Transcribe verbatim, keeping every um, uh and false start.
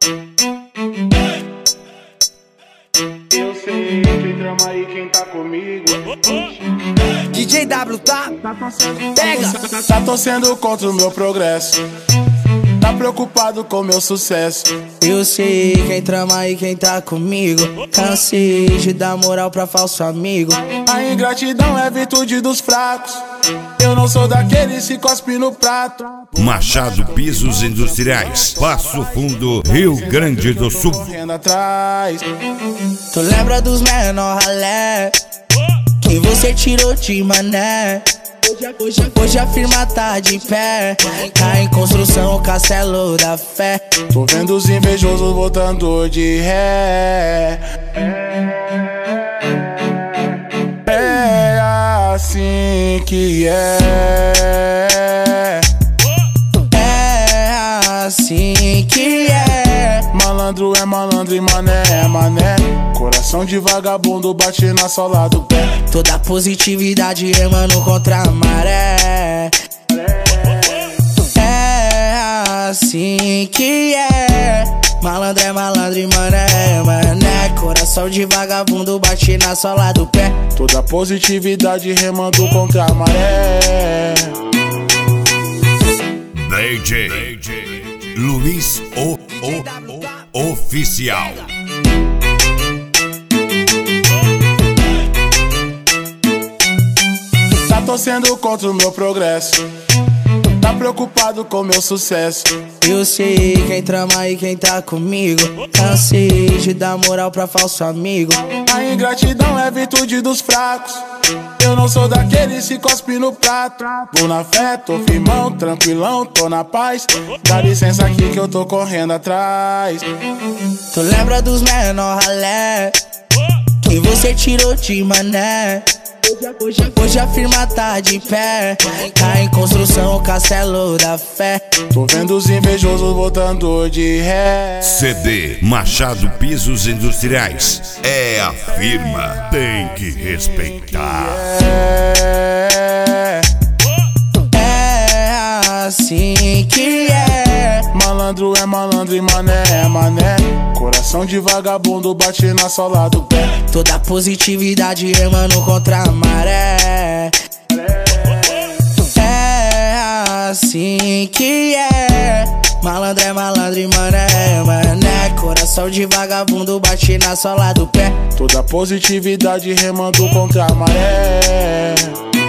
Eu sei quem trama e quem tá comigo. D J W, tá? Pega! Tá torcendo contra o meu progresso, tá preocupado com meu sucesso. Eu sei quem trama e quem tá comigo. Cansei de dar moral pra falso amigo. A ingratidão é virtude dos fracos. Eu não sou daqueles que cospe no prato. Machado Pisos Industriais, Passo Fundo, Rio Grande do Sul. Correndo atrás. Tu lembra dos menor ralé que você tirou de mané? Hoje, hoje a firma tá de pé, tá em construção o castelo da fé. Tô vendo os invejosos voltando de ré. É assim que é. É assim que é. Malandro é malandro e mané é mané. Coração de vagabundo bate na sola do pé. Toda positividade remando contra a maré. É assim que é. Malandro é malandro e mané é mané. Coração de vagabundo bate na sola do pé. Toda positividade remando contra a maré. D J Luiz O, o Oficial. Tá torcendo contra o meu progresso, tá preocupado com meu sucesso. Eu sei quem trama e quem tá comigo. Cansei de dar moral pra falso amigo. A ingratidão é virtude dos fracos. Eu não sou daqueles que cospe no prato. Vou na fé, tô firmão, tranquilão, tô na paz. Dá licença aqui que eu tô correndo atrás. Tu lembra dos menor ralé que você tirou de mané? Hoje, hoje a firma tá de pé, tá em construção o castelo da fé. Tô vendo os invejosos voltando de ré. C D Machado Pisos Industriais, é a firma, tem que respeitar. É, é assim que é. Malandro é malandro e mané é mané. Coração de vagabundo bate na sola do pé. Toda positividade remando contra a maré. É assim que é. Malandro é malandro e mané é mané. Coração de vagabundo bate na sola do pé. Toda positividade remando contra a maré.